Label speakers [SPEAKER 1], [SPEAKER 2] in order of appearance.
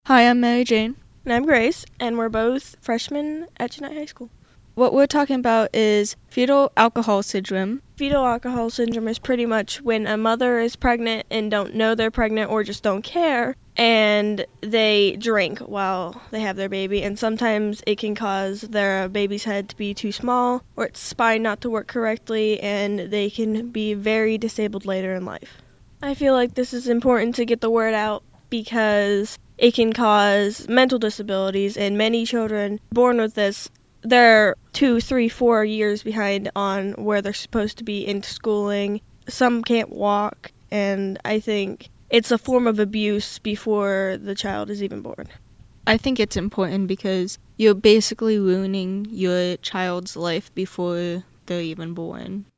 [SPEAKER 1] Hi, I'm Mary Jane.
[SPEAKER 2] And I'm Grace, and we're both freshmen at Jeanette High School.
[SPEAKER 1] What we're talking about is fetal alcohol syndrome.
[SPEAKER 2] Fetal alcohol syndrome is pretty much when a mother is pregnant and don't know they're pregnant or just don't care, and they drink while they have their baby, and sometimes it can cause their baby's head to be too small or its spine not to work correctly, and they can be very disabled later in life. I feel like this is important to get the word out because it can cause mental disabilities, and many children born with this, they're 2, 3, 4 years behind on where they're supposed to be in schooling. Some can't walk, and I think it's a form of abuse before the child is even born.
[SPEAKER 1] I think it's important because you're basically ruining your child's life before they're even born.